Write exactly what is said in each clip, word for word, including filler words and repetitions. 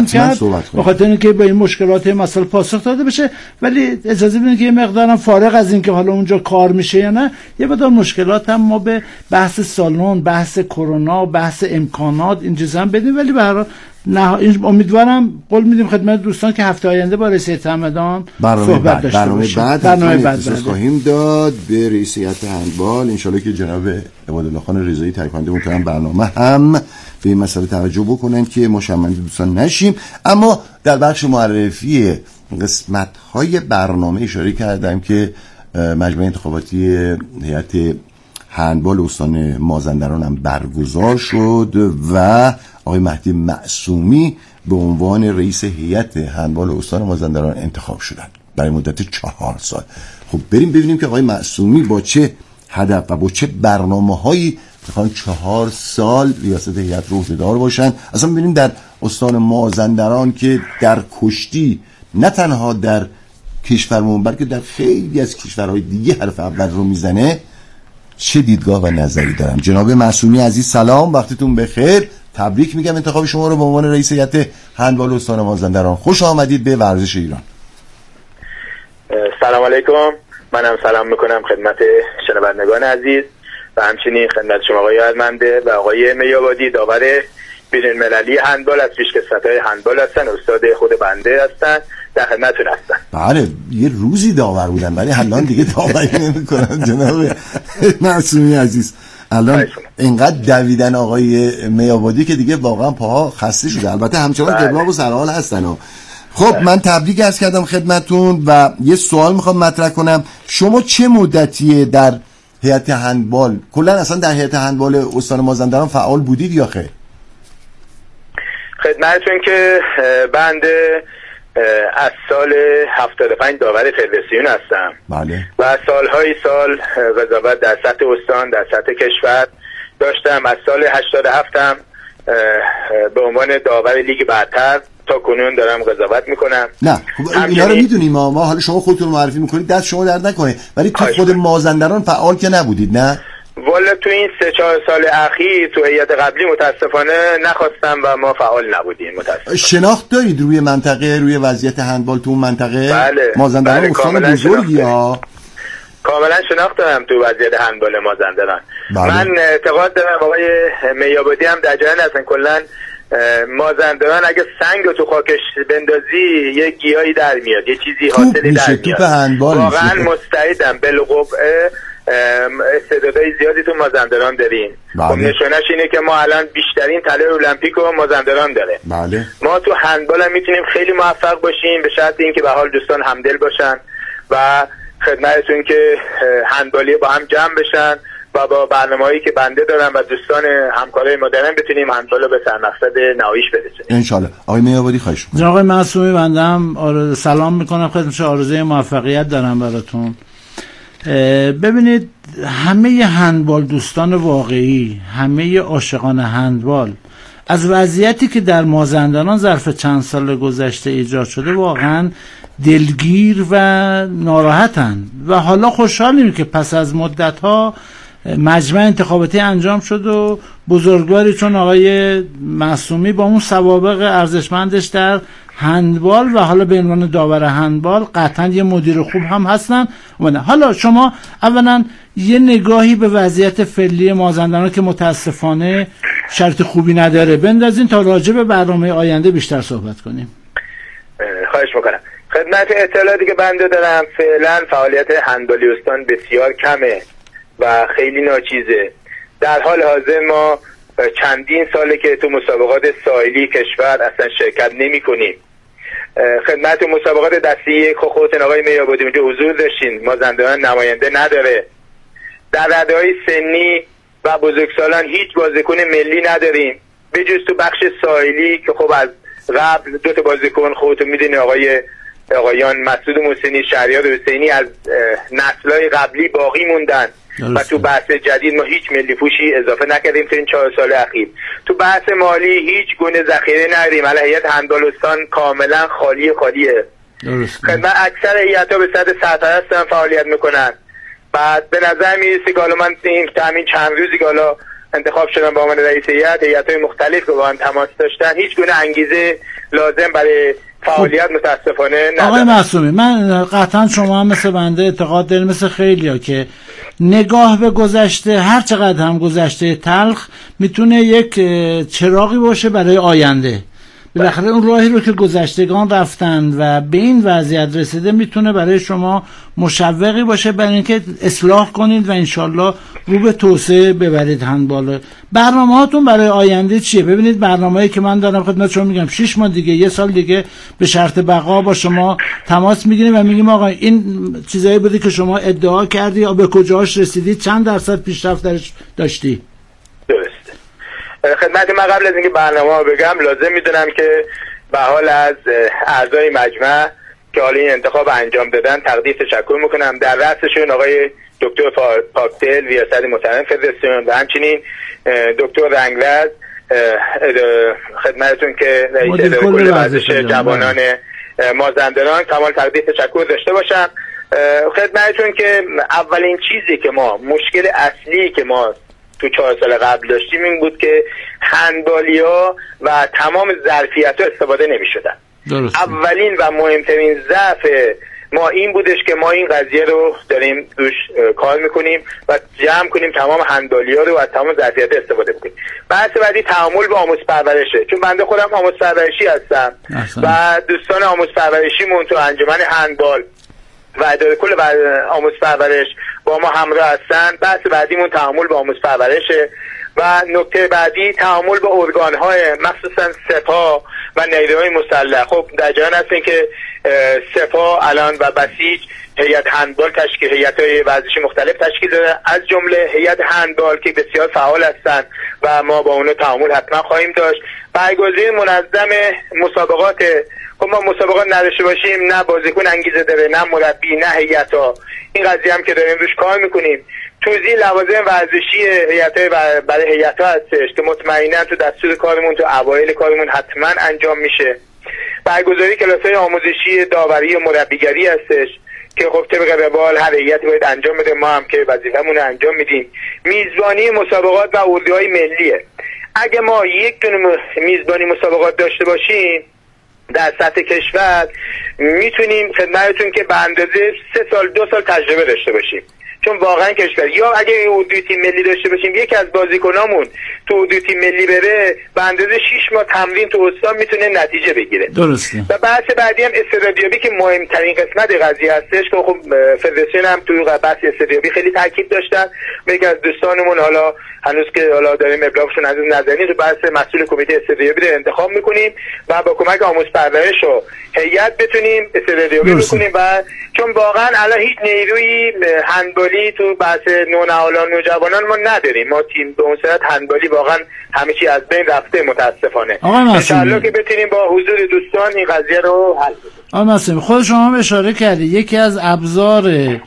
کرد به خاطر اینکه به این مشکلات مسائل پاسخ داده بشه. ولی اجازه بدید که یه مقدارم فارغ از این که حالا اونجا کار میشه یا نه، یه مقدار مشکلات هم ما به بحث سالن، بحث کرونا، بحث امکانات این چیزا هم بدیم. ولی به هر حال نه، امیدوارم قول میدیم خدمت دوستان که هفته آینده با رئیس هیئت همدان صحبت داشته برنامه باشیم. بعد برنامه بعد خواهیم داد به رئیس هیئت هندبال. ان شاءالله که جناب عبادالله خان رضایی تایکوانده میتونن برنامه هم به این مسئله توجه بکنن که ما شرمنده دوستان نشیم. اما در بخش معرفی قسمت‌های برنامه اشاره کردم که مجمع انتخاباتی هیئت هندبال استان مازندران هم برگزار شد و آقای مهدی معصومی به عنوان رئیس هیئت هندبال استان مازندران انتخاب شدند برای مدت چهار سال. خب بریم ببینیم که آقای معصومی با چه هدف و با چه برنامه‌هایی میخوان چهار سال ریاست هیئت رو عهده‌دار باشن. اصلا ببینیم در استان مازندران که در کشتی نه تنها در کشورمون بلکه در خیلی از کشورهای دیگه حرف اول رو میزنه، چه دیدگاه و نظری دارم. جناب معصومی عزیز سلام، وقتتون بخیر. تبریک میگم انتخاب شما رو به عنوان رئیس هیئت هندبال استان مازندران. خوش آمدید به ورزش ایران. سلام علیکم. منم سلام میکنم خدمت شنوندگان عزیز و همچنین خدمت شما آقای ارجمنده و آقای میابادی، داور بین‌المللی هندبال از پیشکسوت‌های هندبال هستن، استاد خود بنده هستن، در خدمتتون هستن. بله یه روزی داور بودن ولی الان دیگه داوری نمی‌کنن جناب معصومی عزیز. الان اینقدر دویدن آقای میابادی که دیگه واقعا پاها خسته شده. البته همچنان قبلا و سرحال هستن و خب من تبریک عرض کردم خدمتتون و یه سوال میخوام مطرح کنم. شما چه مدتیه در هیئت هندبال، کلا اصلا در هیئت هندبال استان مازندران فعال بودید یا خیر؟ خدمتتون که بنده از سال هفتاد و پنج داور فدراسیون هستم. بله. و سالهای سال قضاوت در سطح استان، در سطح کشور داشتم. از سال هشتاد و هفت هم به عنوان داور لیگ برتر تا کنون دارم قضاوت میکنم. نه خب اینا رو میدونیم ما, ما حالا شما خودتون معرفی میکنید، دست شما درد نکنه، ولی تو خود مازندران فعال که نبودید نه؟ والا تو این سه چهار سال اخیر تو هیئت قبلی متاسفانه نخواستم و ما فعال نبودیم متاسفانه. شناخت دارید روی منطقه، روی وضعیت هندبال تو اون منطقه؟ بله. مازندران بله. استان بزرگی ها. کاملا شناخت دارم تو وضعیت هندبال مازندران. بله. من اعتقاد دارم آقای میابادی هم در جریان هستن، کلا مازندران اگه سنگ رو تو خاکش بندازی یه گیاهی در میاد، یه چیزی حاصلی در میاد. واقعا مستعدم بالقطع، استعدادهای زیادی تو مازندران داریم. خب نشونش اینه که ما الان بیشترین طلای المپیک رو مازندران داره. بله. ما تو هندبال هم میتونیم خیلی موفق باشیم به شرط اینکه به حال دوستان همدل باشن و خدمتتون که هندبالی با هم جمع بشن و با برنامه‌هایی که بنده دارم و دوستان همکارای ما دارن بتونیم هندبال رو به سرمقصد نهاییش برسونیم ان شاء الله. آقای میابادی خواهش می‌کنم. آقای معصومی بنده هم آرز... سلام میکنم خدمت، آرزوی موفقیت دارم براتون. ببینید همه هندبال دوستان واقعی، همه عاشقان هندبال از وضعیتی که در مازندران ظرف چند سال گذشته ایجاد شده واقعا دلگیر و ناراحتن و حالا خوشحالیم که پس از مدت‌ها مجمع انتخاباتی انجام شد و بزرگواری چون آقای معصومی با اون سوابق ارزشمندش در هندبال و حالا به عنوان داور هندبال قطعا یه مدیر خوب هم هستن. حالا شما اولا یه نگاهی به وضعیت فعلی مازندران که متاسفانه شرط خوبی نداره بندازین تا راجع به برنامه آینده بیشتر صحبت کنیم. خواهش میکنم. خدمت اطلاعاتی که بنده دارم فعلا فعالیت هندبالی استان بسیار کمه و خیلی ناچیزه. در حال حاضر ما چندین ساله که تو مسابقات ساحلی کشور اصلا شرکت نمی کنیم. خدمت مسابقات دسته یک خودتون آقای میابادی اونجا حضور داشتین، مازندران نماینده نداره. در رده‌های سنی و بزرگسالان هیچ بازیکن ملی نداریم به جز تو بخش ساحلی که خب از قبل دو تا بازیکن خودتون میدونی آقای آقایان مسعود محسنی، شهریار حسینی از نسل‌های قبلی باقی موندن و تو بحث جدید ما هیچ ملی پوشی اضافه نکردیم تو این چهار سال اخیر. تو بحث مالی هیچ گونه ذخیره نداریم. الان هیئت هندبال استان کاملا خالی خالیه. خدمت اکثر هیئت‌ها به سطح سرپرست هم فعالیت میکنن. بعد به نظر میرسه که حالا من این همین چند روزی که حالا انتخاب شدم به عنوان رئیس هیئت، هیئت‌های مختلف که با هم تماس داشتن هیچ گونه انگیزه لازم برای فعالیت خب. متاسفانه ندارن. آقای معصومی، من قطعا شما هم مثل بنده اعتقاد دارید، مثل خیلیا، که نگاه به گذشته هر چقدر هم گذشته تلخ میتونه یک چراغی باشه برای آینده. بالاخره اون راهی رو که گذشتگان رفتن و به این وضعیت رسیده میتونه برای شما مشوقی باشه برای اینکه اصلاح کنید و انشالله رو به توسعه ببرید هندبال. برنامه هاتون برای آینده چیه؟ ببینید برنامه‌ای که من دارم خدمت شما میگم شش ماه دیگه، یه سال دیگه به شرط بقا با شما تماس میگیریم و میگیم آقا این چیزایی بوده که شما ادعا کردی یا به کجاش رسیدی، چند درصد پیشرفت درش داشتی. درسته. خدمت من قبل از اینکه برنامه بگم لازم میدونم که به حال از اعضای مجمع که حالا این انتخاب انجام دادن تقدیر تشکر میکنم. در رأسشون آقای دکتر پاکدل ریاست محترم فدراسیون و همچنین دکتر رنگرز خدمتتون که رئیس اداره کل ورزش جوانان مازندران تمام تقدیر تشکر داشته باشم. خدمتتون که اولین چیزی که ما مشکل اصلی که ما تو چهار سال قبل داشتیم این بود که هندبالیا و تمام ظرفیت‌ها استفاده نمی‌شدن. اولین و مهمترین ضعف ما این بودش که ما این قضیه رو داریم روش کار میکنیم و جمع کنیم تمام هندبالیا رو از تمام ظرفیت‌ها استفاده بکنیم. بحث بعدی تعامل با آموزش پرورشه، چون بنده خودم آموزش پرورشی هستم احسن. و دوستان آموزش پرورشیمون تو انجمن هندبال و اداره کل آموزش پرورش با ما همراه هستن. بحث بعدیمون تعامل با آموزش پرورشه و نکته بعدی تعامل با ارگان‌های مخصوصا سپاه و نیروهای مسلح. خب در جریان هستین که سپاه الان و بسیج هیئت هندبال تشکیل، هیئت‌های ورزشی مختلف تشکیل داده، از جمله هیئت هندبال که بسیار فعال هستن و ما با اونها تعامل حتما خواهیم داشت. برگزاری منظم مسابقات. خب ما مسابقات نداشته باشیم نه بازیکن انگیزه داره، نه مربی، نه هیئت‌ها. این قضیه هم که داریم روش کار میکنیم. توزیع لوازم ورزشی هیئت‌های برای هیئت‌ها هستش که مطمئنا تو دستور کارمون تو اوایل کارمون حتما انجام میشه. برگزاری کلاس‌های آموزشی داوری و مربیگری هستش که خب طبق روال هر هیئتی باید انجام بده، ما هم که وظیفه‌مون رو انجام میدیم. میزبانی مسابقات و اردوهای ملیه. اگه ما یک دونه میزبانی مسابقات داشته باشیم در سطح کشور میتونیم خدمتتون که به اندازه سه سال دو سال تجربه داشته باشیم، چون واقعا کشور یا اگه اردوی تیم ملی داشته باشیم یکی از بازیکنامون تو اردوی تیم ملی بره به اندازه شش ماه تمرین تو استان میتونه نتیجه بگیره. درسته. و بحث بعدی هم استعدادیابی که مهمترین قسمت قضیه هستش که خب فدراسیون هم تو بحث استعدادیابی خیلی تاکید داشتن. یکی از دوستانمون حالا هنوز که حالا داریم ابلاغشون از نظری تو بحث مسئول کمیته استعدادیابی رو انتخاب میکنیم و با کمک آموزش پرورش و هیئت بتونیم استعدادیابی بکنیم و چون واقعا الان هیچ نیروی هندبالی تو بحث نونهالان و جوانان ما نداریم. ما تیم به اون صورت هندبالی واقعا همه چی از بین رفته متاسفانه. ان شاءالله که بتونیم با حضور دوستان این قضیه رو حل کنیم. آقای معصومی، خود شما هم اشاره کردی یکی از ابزار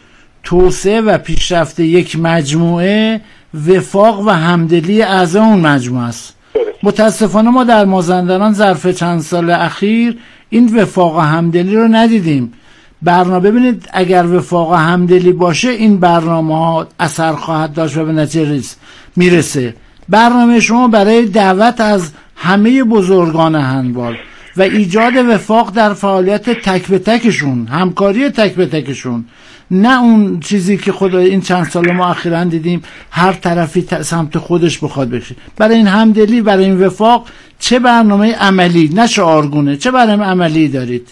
توسعه و پیشرفت یک مجموعه وفاق و همدلی اعضای اون مجموعه است. متاسفانه ما در مازندران ظرف چند سال اخیر این وفاق و همدلی رو ندیدیم. برنامه ببینید اگر وفاق و همدلی باشه این برنامه ها اثر خواهد داشت و به نتیجه میرسه. برنامه شما برای دعوت از همه بزرگان هندبال و ایجاد وفاق در فعالیت تک به تکشون، همکاری تک به تکشون، نه اون چیزی که خود این چند سال ما اخیراً دیدیم هر طرفی سمت خودش بخواد بشه. برای این همدلی، برای این وفاق چه برنامه عملی، نه شعارگونه، چه برنامه عملی دارید؟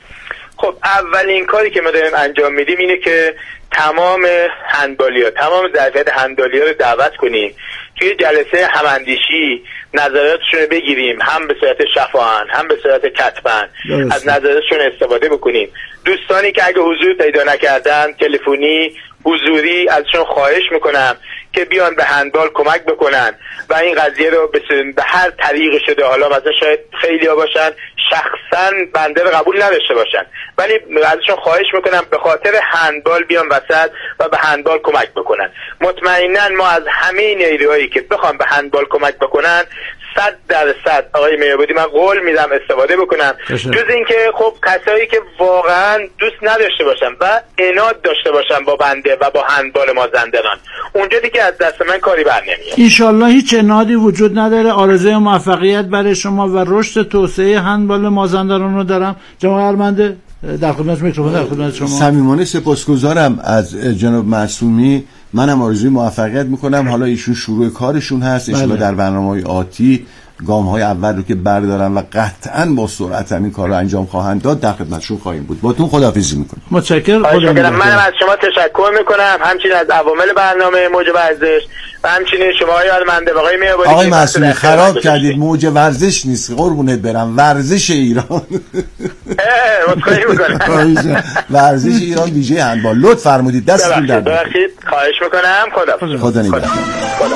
خب اولین کاری که ما داریم انجام میدیم اینه که تمام هندبالیا، تمام ظرفیت هندبالیا رو دعوت کنیم توی جلسه هماندیشی، نظراتشون رو بگیریم، هم به صورت شفاهن هم به صورت کتبن از نظراتشون استفاده بکنیم. دوستانی که اگه حضور پیدا نکردن تلفنی حضوری ازشون خواهش میکنم که بیان به هندبال کمک بکنن و این قضیه رو به هر طریق شده، حالا مثلا شاید خیلی ها باشن شخصا بنده رو قبول نداشته باشن، ولی ازشون خواهش میکنم به خاطر هندبال بیان وسط و به هندبال کمک بکنن. مطمئنا ما از همه نیروهایی که بخوام به هندبال کمک بکنن صد درصد آقای میابودی من قول میدم استفاده بکنم. جز اینکه خب کسایی که واقعا دوست نداشته باشن و عناد داشته باشن با بنده و با هندبال مازندران، اونجا دیگه از دست من کاری بر نمیاد. انشالله هیچ عنادی وجود نداره. آرزوی موفقیت برای شما و رشد توسعه هندبال مازندران رو دارم. جناب ارمنده در خدمت میکروفون، در خدمت شما. صمیمانه سپاسگزارم از جناب معصومی. منم آرزوی موفقیت میکنم. حالا ایشون شروع کارشون هست، ان شاءالله در برنامه‌های آتی گام‌های اول رو که بردارن و قطعاً با سرعت همین کار رو انجام خواهند داد در خدمتشون خواهیم بود. باتون خداحافظی میکنم. متشکرم. منم از شما تشکر میکنم، همچنین از عوامل برنامه موج ورزش و همچنین شما آقای ارمنده و آقای میابادی. آقای معصومی خراب کردید، موج ورزش نیست قربونت برم، ورزش ایران. متشکرم میکنم. ورزش ایران ویژه هندبال. لطف فرمودید، دستتون درد. ببخشید، خواهش میکنم. خدا خدا نگهدار. خدا.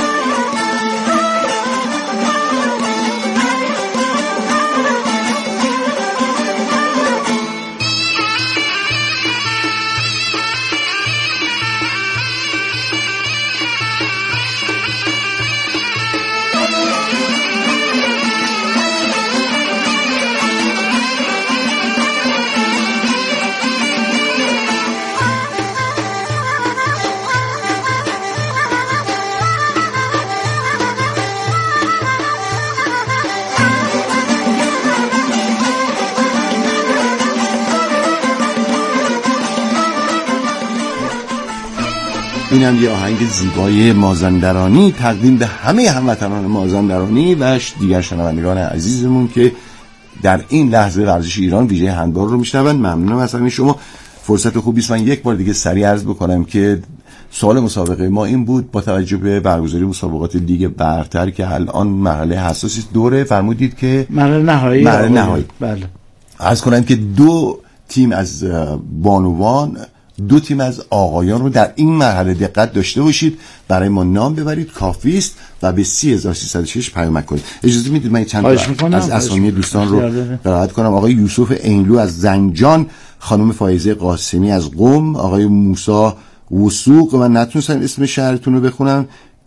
اینم یه آهنگ زیبای مازندرانی تقدیم به همه هموطنان مازندرانی و دیگر شنوندگان عزیزمون که در این لحظه ورزش ایران ویژه هندبال رو میشنون. ممنونم از همین شما. فرصت خوبی است من یک بار دیگه سریع عرض بکنم که سوال مسابقه ما این بود: با توجه به برگزاری مسابقات لیگ برتر که الان مرحله حساسی دوره، فرمودید که مرحله نهایی مرحله نهایی بله عرض کنم که دو تیم از بانوان، دو تیم از آقایان رو در این مرحله دقت داشته باشید، برای ما نام ببرید، کافی است و به سه هزار و سیصد و شش پیامک کنید. اجازه میدید من چند تا از اسامی دوستان رو قرائت کنم. آقای یوسف اینلو از زنجان، خانم فایزه قاسمی از قم، آقای موسی وثوق، من نتونستم اسم شهرتون رو بخونم،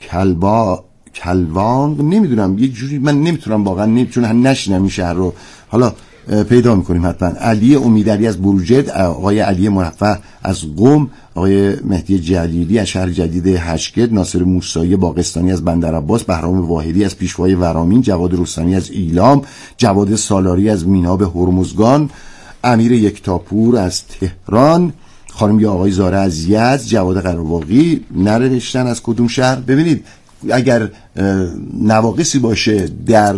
کلبا کلوان نمیدونم، یه جوری من نمیتونم واقعا نمیتونم نشینم این شهر رو، حالا پیدا میکنیم حتما. علی امیدعلی از بروجرد، آقای علی مرفه از قم، آقای مهدی جلیلی از شهر جدید هشگرد، ناصر موسایی باغستانی از بندرعباس، بهرام واحدی از پیشوای ورامین، جواد رستمی از ایلام، جواد سالاری از میناب هرمزگان، امیر یکتاپور از تهران، خانم یا آقای زاره از یزد، جواد قرواقی نرنشتن از کدوم شهر. ببینید اگر نواقصی باشه در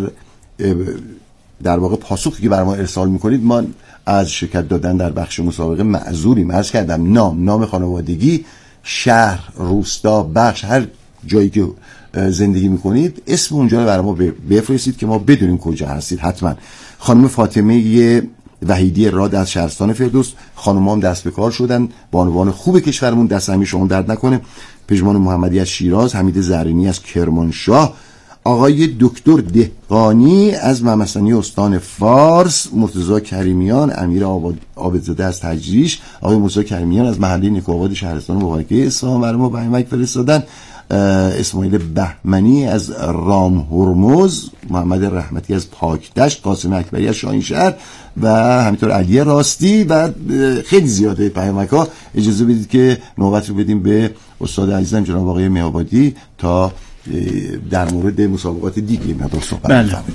در واقع پاسخی که برای ما ارسال میکنید، ما از شرکت دادن در بخش مسابقه معذوریم. عرض کردم نام، نام خانوادگی، شهر، روستا، بخش، هر جایی که زندگی میکنید اسم اونجا رو برای ما بفرستید که ما بدونیم کجا هستید. حتما. خانم فاطمه وحیدی راد از شهرستان فردوس، خانومام دست به کار شدن، بانوان خوب کشورمون، دست همین شما درد نکنه. پژمان محمدی از شیراز، حمید زرینی از کرمانشاه، آقای دکتر دهقانی از ممسانی استان فارس، مرتضی کریمیان، امیر عابدزاده از تجریش، آقای موسی کریمیان از محله نیکوآباد شهرستان مبارکه اصفهان برای ما پیامک فرستادن، اسماعیل بهمنی از رام هرمز، محمد رحمتی از پاکدشت، قاسم اکبری از شاهینشهر و همینطور علی راستی و خیلی زیاده پیامک ها. اجازه بدید که نوبت رو بدیم به استاد عزیزم جناب آقای میابادی تا در مورد مسابقات دیگه مقدار صحبت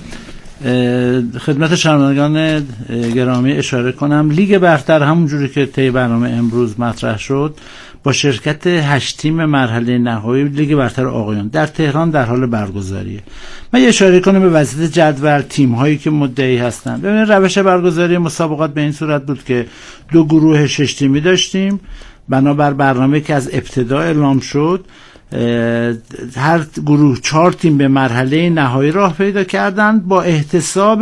بله. خدمت شنوندگان گرامی اشاره کنم لیگ برتر همونجوری که طی برنامه امروز مطرح شد با شرکت هشت تیم مرحله نهایی لیگ برتر آقایان در تهران در حال برگزاریه. من اشاره کنم به وضعیت جدول تیم هایی که مدعی هستن. ببینید روش برگزاری مسابقات به این صورت بود که دو گروه شش تیمی داشتیم بنابر برنامه که از ابتدا اعلام شد. هر گروه چهار تیم به مرحله نهایی راه پیدا کردند با احتساب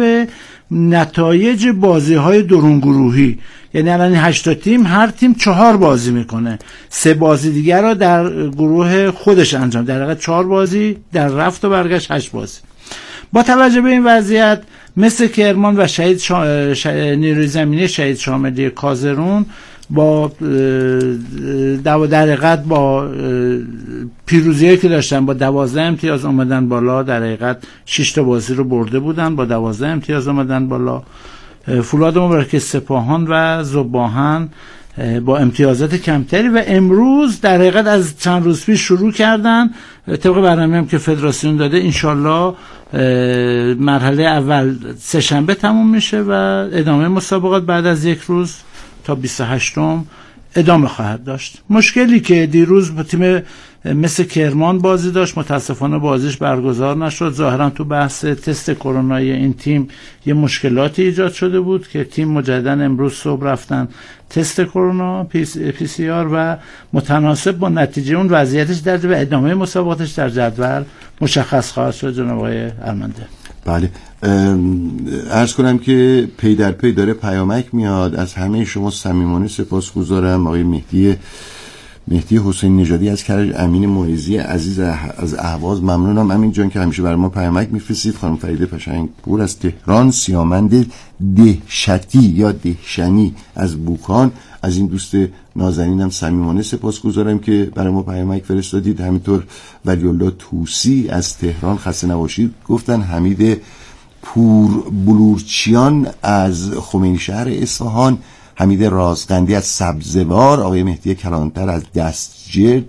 نتایج بازی های درون گروهی. یعنی الان هشت تیم هر تیم چهار بازی میکنه، سه بازی دیگر رو در گروه خودش انجام، در واقع چهار بازی در رفت و برگشت هشت بازی. با توجه به این وضعیت مثل کرمان و شهید شا... ش... نیروی زمینی شهید شاملی کازرون با در حقیقت با پیروزیایی که داشتن با دوازده امتیاز اومدن بالا. در حقیقت شش تا بازی رو برده بودن، با دوازده امتیاز اومدن بالا. فولاد مبارک سپاهان و ذوب‌آهن با امتیازات کمتری و امروز در حقیقت از چند روز پیش شروع کردن طبق برنامه‌ای هم که فدراسیون داده. انشالله مرحله اول سه شنبه تموم میشه و ادامه مسابقات بعد از یک روز تا بیست و هشتم ادامه خواهد داشت. مشکلی که دیروز با تیم مثل کرمان بازی داشت، متاسفانه بازیش برگزار نشد. ظاهرا تو بحث تست کرونایی این تیم یه مشکلاتی ایجاد شده بود که تیم مجددا امروز صبح رفتن تست کرونا پی سی آر و متناسب با نتیجه اون وضعیتش در و ادامه مسابقاتش در جدول مشخص خواهد شد. جناب آقای ارمنده. بله، عرض کنم که پی در پی داره پیامک میاد. از همه شما صمیمانه سپاسگزارم. آقای مهدی مهدی حسین نژادی از کرج، امین معیزی عزیز از اهواز ممنونم امین جان که همیشه برای ما پیامک میفرستید. خانم فریده پشنگ پور از تهران، سیامند دهشتی یا دهشنی از بوکان، از این دوست نازنینم صمیمانه سپاسگزارم که برای ما پیامک فرستادید. همینطور ولی الله توسی از تهران خسته نباشید گفتن. حمید پور بلورچیان از خمینی شهر اصفهان، حمید رازقندی از سبزوار، آقای مهدی کلانتر از دستجرد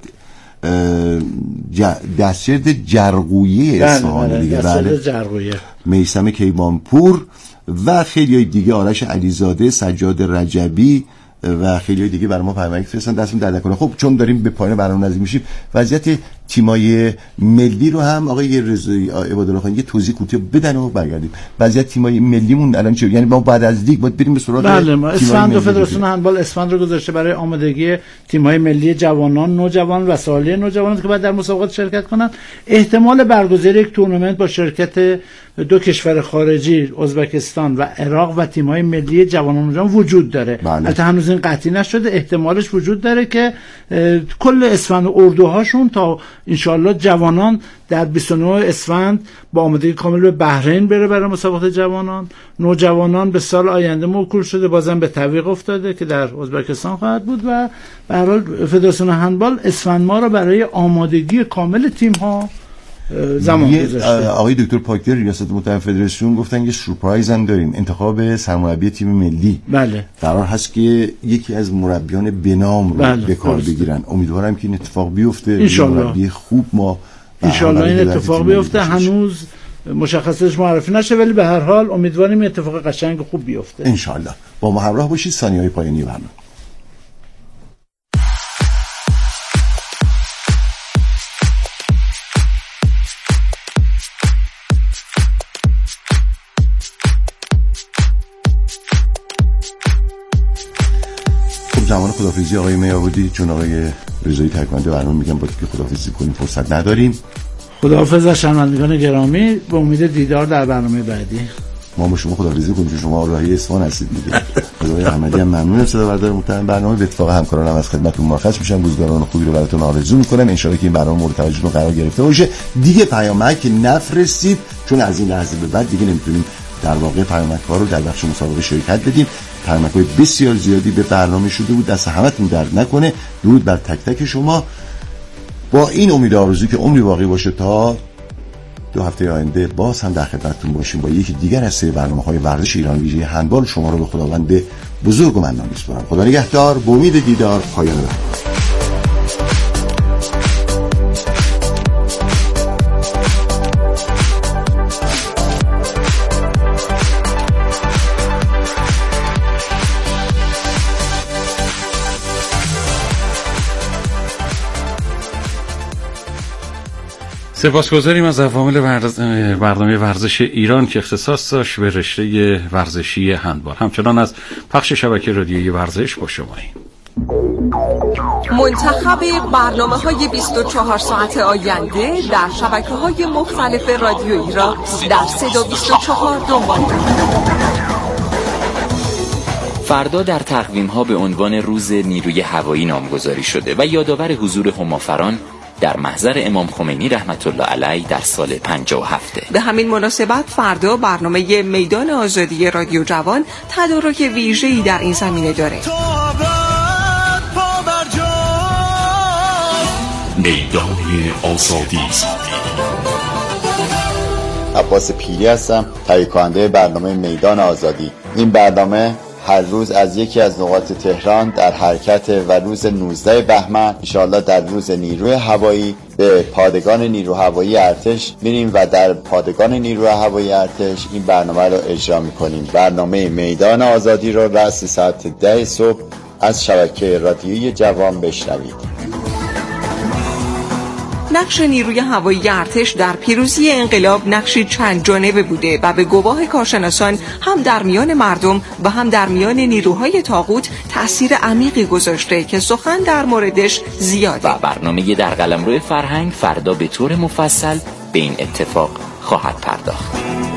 دستجرد جرقویه اصفهان دیگه، بله جرقویه، میثم کیوانپور و خیلی دیگه، آرش علیزاده، سجاد رجبی و خیلی دیگه برای ما پیامک فرستادن. دستتون درد نکنه. خب چون داریم به پایان برنامه نزدیک میشیم، وضعیت تیمای ملی رو هم آقای رضایی عبادالله خان یه توضیح کوتاه بدن و برگردیم. وضعیت تیمای ملیمون الان چه؟ یعنی ما بعد از لیگ باید بریم به سراغ بله ما اسفند و فدراسیون هندبال اسفند رو گذاشته برای آمادگی تیمای ملی جوانان، نوجوان و سالیه نوجوانان که بعد در مسابقات شرکت کنن. احتمال برگزاری یک تورنمنت با شرکت دو کشور خارجی، ازبکستان و عراق و تیم‌های ملی جوانان نوجوان وجود داره. البته هنوز این قطعی نشده، احتمالش وجود داره که کل اسفند و اردوهاشون تا انشالله جوانان در بیست و نه اسفند با آمادگی کامل به بحرین بره برای مسابقات جوانان. نوجوانان به سال آینده موکول شده، بازم به تعویق افتاده که در ازبکستان خواهد بود و به هر حال فدراسیون هندبال اسفند ما را برای آمادگی کامل تیم‌ها زمان گذاشته. آقای دکتر پاکدر ریاست متحده فدراسیون گفتن یه سورپرایز هم داریم، انتخاب سرمربی تیم ملی. بله. قرار هست که یکی از مربیان بنام رو بله. به کار بگیرن. امیدوارم که این اتفاق بیفته. مربی خوب ما انشالله این اتفاق بیفته. هنوز مشخصش معرفی نشه ولی به هر حال امیدواریم اتفاق قشنگ خوب بیفته انشالله. با ما همراه باشید. ثانیه‌های پایانی برنامه. زمان خدافیزی آقای میابودی، چون آقای رضایی تکمنده برنامه میگم باید که خدافیزی کنیم، فرصت نداریم. خداحافظ از شنوندگان گرامی، به امید دیدار در برنامه بعدی. ما با شما خدافیزی کنیم چون شما راهی اصفهان هستید دیگه. خدای احمدی هم ممنون صدا بردار محترم برنامه. به اتفاق همکارانم از خدمتتون مرخص میشم. روزگاران خوبی رو براتون آرزو میکنم. ان شاءالله که این برنامه مورد توجهتون قرار گرفته باشه. دیگه پیامک نفرستید چون از این لحظه به بعد دیگه نمیتونیم در واقع پیامک ها رو در بخش مسابقه شرکت بدیم. پیامک های بسیار زیادی به برنامه شده بود، دست همتون درد نکنه. درود بر تک تک شما. با این امید آرزو که عمری باقی باشه تا دو هفته آینده باز هم در خدمتتون باشیم با یکی دیگر از سری برنامه‌های ورزش ایران ویژه هندبال. شما رو به خداوند بزرگ و منان میسپارم. خدا نگهدار. به امید دیدار. پایان برنامه. سپاسگزاریم از عوامل برنامه ورزش ایران که اختصاص داشت به رشته ورزشی هندبال. همچنان از پخش شبکه رادیویی ورزش با شماییم. منتخب برنامه‌های بیست و چهار ساعت آینده در شبکه‌های مختلف رادیویی را در صدا بیست و چهار دنبال فردا در تقویم‌ها به عنوان روز نیروی هوایی نامگذاری شده و یادآور حضور همافران در محضر امام خمینی رحمت الله علیه در سال پنجاه و هفت. به همین مناسبت فردا برنامه میدان آزادی رادیو جوان تدارک ویژه‌ای در این زمینه داره. میدان آزادی. عباس پیری هستم، تهیه کننده برنامه میدان آزادی. این برنامه هر روز از یکی از نقاط تهران در حرکت و روز نوزده بهمن انشاءالله در روز نیروی هوایی به پادگان نیروی هوایی ارتش میریم و در پادگان نیروی هوایی ارتش این برنامه رو اجرا میکنیم. برنامه میدان آزادی رو رأس ساعت ده صبح از شبکه رادیویی جوان بشنوید. نقش نیروی هوایی ارتش در پیروزی انقلاب نقشی چند جانبه بوده و به گواه کارشناسان هم در میان مردم و هم در میان نیروهای طاغوت تأثیر عمیقی گذاشته که سخن در موردش زیاده. و برنامه در قلمرو فرهنگ فردا به طور مفصل به این اتفاق خواهد پرداخت.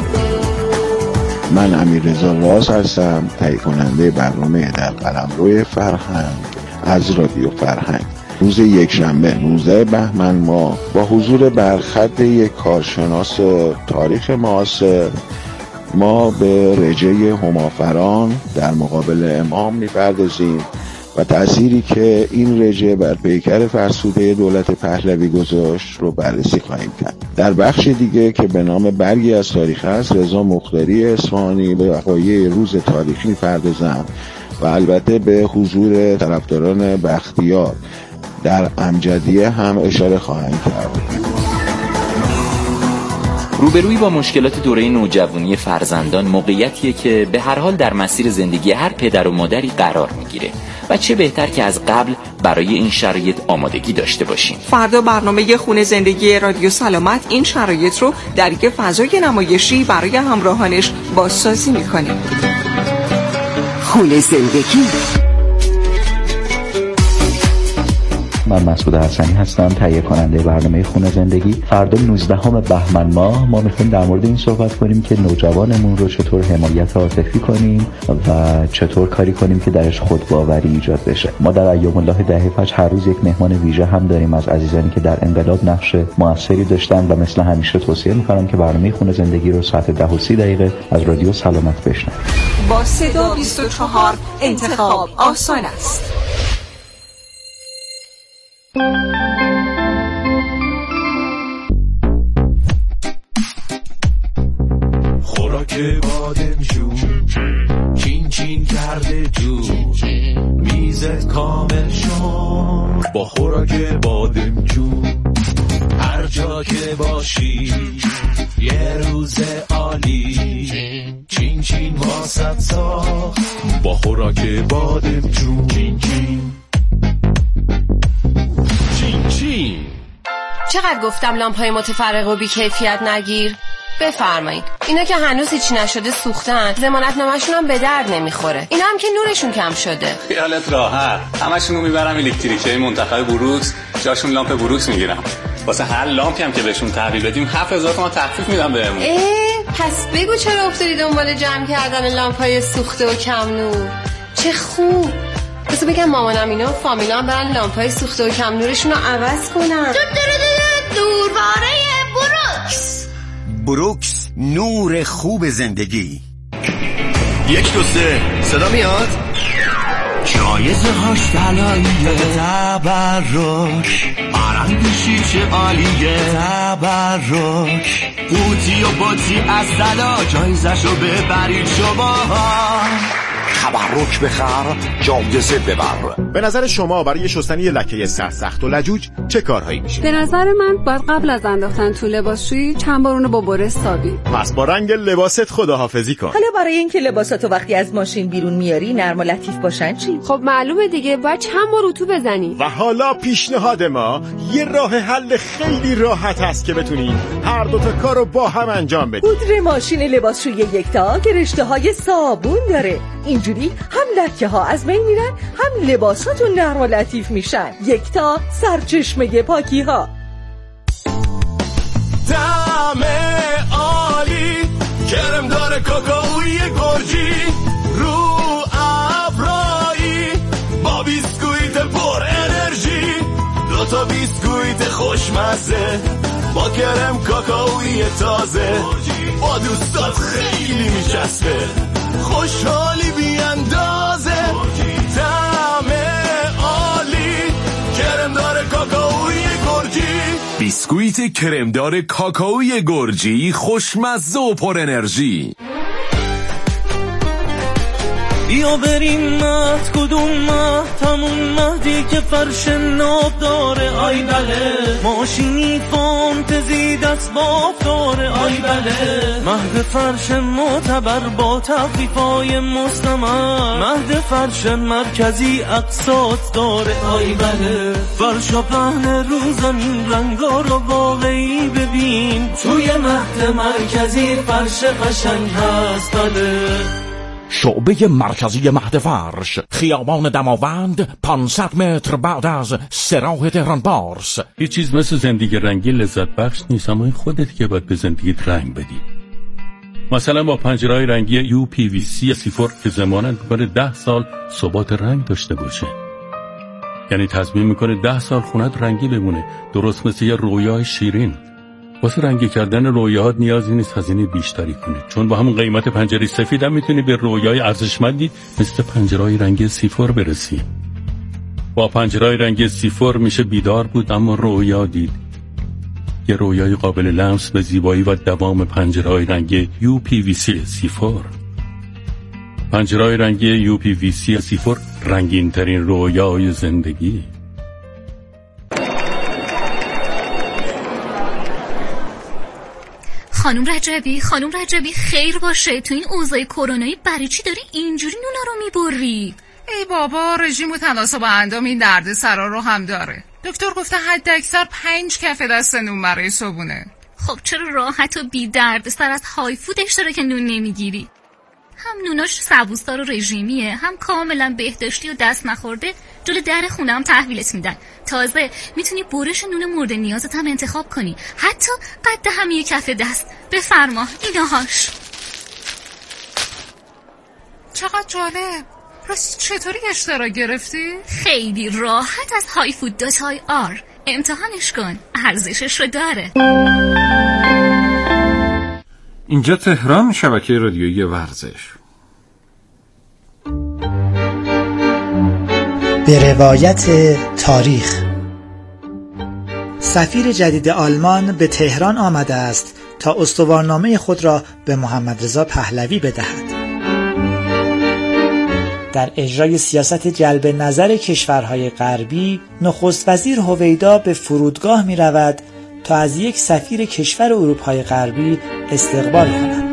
من امیررضا راز هستم، تهیه کننده برنامه در قلمرو فرهنگ از رادیو فرهنگ. روز یکشنبه نوزده بهمن ما با حضور برخط یک کارشناس تاریخ معاصر ما به رژه همافران در مقابل امام می‌پردازیم و تأثیری که این رژه بر پیکر فرسوده دولت پهلوی گذاشت رو بررسی خواهیم کرد. در بخش دیگه که به نام برگی از تاریخ است، رضا مختاری اصفهانی به وقایع روز تاریخی می‌پردازند و البته به حضور طرفداران بختیار در امجدیه هم اشاره خواهند کرد. روبرویی با مشکلات دوره نوجوانی فرزندان موقعیتیه که به هر حال در مسیر زندگی هر پدر و مادری قرار میگیره و چه بهتر که از قبل برای این شرایط آمادگی داشته باشیم. فردا برنامه خونه زندگی رادیو سلامت این شرایط رو در یک فضای نمایشی برای همراهانش بازسازی میکنه. خونه زندگی. من مسعود حسنی هستم، تهیه کننده برنامه خونه زندگی. فردا نوزدهم بهمن ماه ما میخوایم در مورد این صحبت کنیم که نوجوانمون رو چطور حمایت عاطفی کنیم و چطور کاری کنیم که درش خودباوری ایجاد بشه. ما در ایام الله دهه فجر هر روز یک مهمان ویژه هم داریم از عزیزانی که در انقلاب نقش موثری داشتن و مثل همیشه توصیه میکنم که برنامه خونه زندگی رو ساعت ده و سی دقیقه از رادیو سلامت بشنوید. با صدا بیست و چهار انتخاب آسان است. خوراک بادمجون چین چین کرده جو میزت کامل شد با خوراک بادمجون. هر جا که باشی یه روز عالی چین چین واسط ساخت با خوراک بادمجون. چین چین چین چین. چقدر گفتم لامپای متفرق و بی کیفیت نگیر؟ بفرمایید. اینا که هنوز هیچی نشده سوختن، ضمانت نامه‌شون هم به درد نمیخوره. اینا هم که نورشون کم شده. خیالت راحت، همشون رو میبرم الکتریکی منتخب بروکس، جاشون لامپ بروکس میگیرم. واسه هر لامپی هم که بهشون تحویل بدیم هفت هزار تومان تخفیف میدم بهمون. اه پس بگو چرا افتادی دنبال جمع کردن لامپای سوخته و کم نور؟ چه خوب. بس بگم مامانم اینا فامیلام برن لامپای سوخته و کم نورشون رو عوض کنن. دورواره بروکس. بروکس، نور خوب زندگی. یک دو سه صدا میاد؟ جایزه هاش طلاییه، تبرک آرندشی چه عالیه، تبرک قوطی و باطی از طلا، جایزشو ببرید شما. تبرک بخر، جایزه ببر. به نظر شما برای شستن یه لکه سرسخت و لجوج چه کارهایی میشه؟ به نظر من باید قبل از انداختن تو لباسشویی چند بار اونو با بره سابی. پس با رنگ لباست خداحافظی کن. حالا برای اینکه لباساتو وقتی از ماشین بیرون میاری نرم و لطیف باشن چی؟ خب معلومه دیگه، باید چند بار اتو بزنی. و حالا پیشنهاد ما یه راه حل خیلی راحت هست که بتونی هر دو تا کارو با هم انجام بدی. پودر ماشین لباسشویی یکتا که رشته‌های صابون داره. اینجوری هم لکه ها از بین میرن، هم لباساتون نرم و لطیف میشن. یکتا، سرچشمه پاکی ها. دم عالی، کرم داره کاکائوی گرجی، رو ابرایی با بیسکویت پر انرژی، دو تا بیسکویت خوشمزه با کرم کاکائوی تازه، با دوستات خیلی میچسبه، خوشحالی بی اندازه. دم عالی، کرم داره کاکائوی گرجی. بیسکویت کرمدار کاکائوی گرجی خوشمزه و پر انرژی. بیا بریم مهد، کدوم مهد؟ همون مهدی که فرش ناب داره. آی بله ماشینی فانتزی دست باف داره. آی بله مهد فرش معتبر با تخفیفای مستمر. مهد فرش مرکزی اقساط داره. آی بله فرش و پهن رو زمین رنگا رو واقعی ببین. توی مهد مرکزی فرش قشنگ هست. بله شعبه مرکزی مهد فرش، خیابان دماوند، پانصد متر بعد از سراح تهران پارس. هیچ چیز مثل زندگی رنگی لذت بخش نیست، اما این خودت که باید به زندگیت رنگ بدی. مثلا با پنجره‌های رنگی یو پی وی سی سیفور که ضمانت می‌کنه ده سال ثبات رنگ داشته باشه. یعنی تضمین می‌کنه ده سال خونت رنگی بمونه، درست مثل یه رویای شیرین. واسه رنگی کردن رویاهات نیازی نیست هزینه بیشتری کنی، چون با همون قیمت پنجره سفید هم میتونی به رویای ارزشمندی مثل پنجره‌های رنگی سیفور برسی. با پنجره‌های رنگی سیفور میشه بیدار بود اما رویا دید. یه رویای قابل لمس به زیبایی و دوام پنجره‌های رنگی یو پی وی سی سیفور. پنجره‌های رنگی یو پی وی سی سیفور، رنگین ترین رویای زندگی. خانم رجبی، خانم رجبی خیر باشه، تو این اوضاع کرونایی برای چی داری اینجوری نونا رو میبری؟ ای بابا رژیم و تناسب با اندام این درد سرا رو هم داره. دکتر گفته حد اکثر پنج کف دست نون برای صبونه. خب چرا راحت و بی درد سر از های فودش داره که نون نمیگیری؟ هم نوناش سبوسدار و رژیمیه، هم کاملا بهداشتی و دست نخورده. جلو در خونه هم تحویلت میدن. تازه میتونی برش نون مورد نیازت هم انتخاب کنی، حتی قد هم یک کف دست. بفرما ایناهاش. چقدر جالب. راستی چطوری اشتراک گرفتی؟ خیلی راحت از های فود دات آی آر. امتحانش کن، ارزشش رو داره. اینجا تهران، شبکه رادیویی ورزش. به روایت تاریخ، سفیر جدید آلمان به تهران آمده است تا استوارنامه خود را به محمد رضا پهلوی بدهد. در اجرای سیاست جلب نظر کشورهای غربی، نخست وزیر هویدا به فرودگاه می رود تا از یک سفیر کشور اروپای غربی استقبال کند.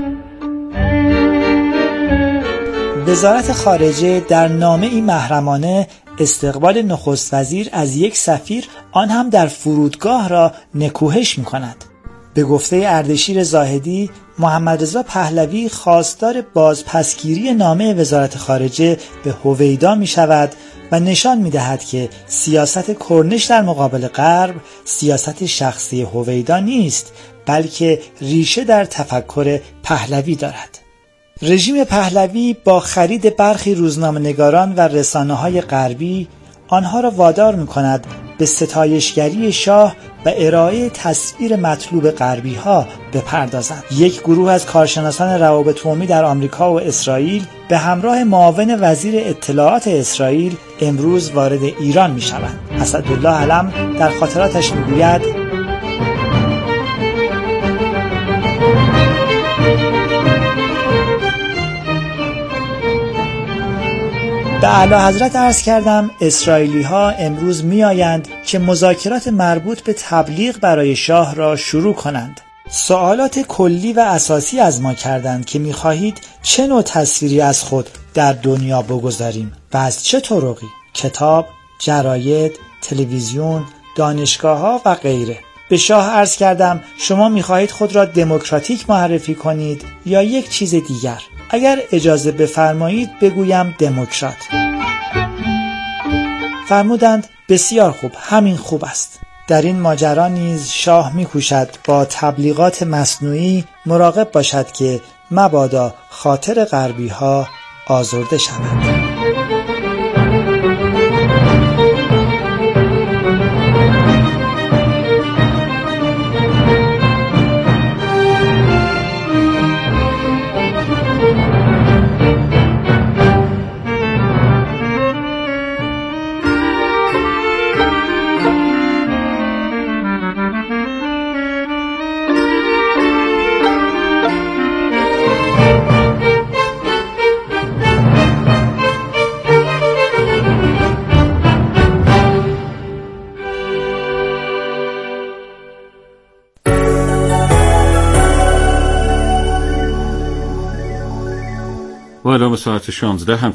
وزارت خارجه در نامه‌ای محرمانه استقبال نخست وزیر از یک سفیر، آن هم در فرودگاه، را نکوهش می کند. به گفته اردشیر زاهدی، محمد رضا پهلوی خواستار بازپسگیری نامه وزارت خارجه به هویدا می شود و نشان می دهد که سیاست کرنش در مقابل غرب سیاست شخصی هویدا نیست، بلکه ریشه در تفکر پهلوی دارد. رژیم پهلوی با خرید برخی روزنامه‌نگاران و رسانه‌های غربی آنها را وادار می‌کند به ستایشگری شاه و ارائه تصویر مطلوب غربی‌ها بپردازند. یک گروه از کارشناسان روابط عمومی در آمریکا و اسرائیل به همراه معاون وزیر اطلاعات اسرائیل امروز وارد ایران می‌شوند. اسدالله علم در خاطراتش می‌گوید: به اعلی حضرت عرض کردم اسرائیلی ها امروز می آیند که مذاکرات مربوط به تبلیغ برای شاه را شروع کنند. سوالات کلی و اساسی از ما کردند که می خواهید چه نوع تصویری از خود در دنیا بگذاریم و از چه طرقی؟ کتاب، جراید، تلویزیون، دانشگاه ها و غیره. به شاه عرض کردم شما می خواهید خود را دموکراتیک معرفی کنید یا یک چیز دیگر؟ اگر اجازه بفرمایید بگویم دموکرات. فرمودند بسیار خوب، همین خوب است. در این ماجرا نیز شاه می‌کوشد با تبلیغات مصنوعی مراقب باشد که مبادا خاطر غربی‌ها آزرده شود. اعلام ساعت شانزده هم